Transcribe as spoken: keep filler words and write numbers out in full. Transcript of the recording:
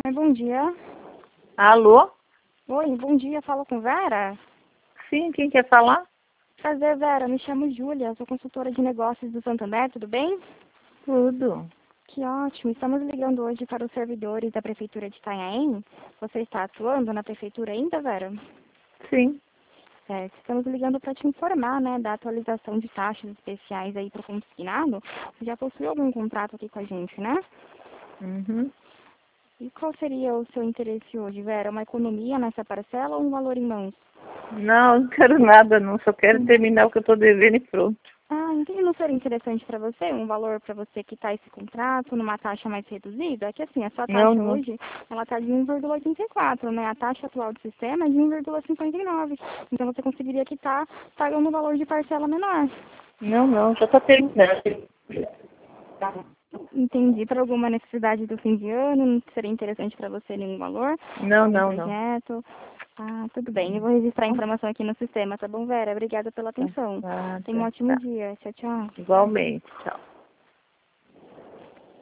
Bom dia. Alô? Oi, bom dia. Falo com Vera? Sim, quem quer falar? Prazer, Vera. Me chamo Júlia. Sou consultora de negócios do Santander. Tudo bem? Tudo. Que ótimo. Estamos ligando hoje para os servidores da Prefeitura de Itanhaém. Você está atuando na Prefeitura ainda, Vera? Sim. Certo. Estamos ligando para te informar, né, da atualização de taxas especiais aí para o consignado. Você já possui algum contrato aqui com a gente, né? Uhum. E qual seria o seu interesse hoje, Vera? Uma economia nessa parcela ou um valor em mãos? Não, não quero nada não, só quero terminar o que eu estou devendo e pronto. Ah, então não seria interessante para você, um valor para você quitar esse contrato numa taxa mais reduzida? É que assim, a sua Não, taxa não. hoje, ela está de um vírgula oitenta e quatro, né? A taxa atual do sistema é de um vírgula cinquenta e nove. Então você conseguiria quitar pagando um valor de parcela menor. Não, não, já está terminando. Entendi. Para alguma necessidade do fim de ano, não seria interessante para você nenhum valor? Não, Algum não, não. projeto? Ah, tudo bem. Eu vou registrar a informação aqui no sistema, tá bom, Vera? Obrigada pela Tá, atenção. tá, Tenha um tá, ótimo tá. dia. Tchau, tchau. Igualmente, tchau.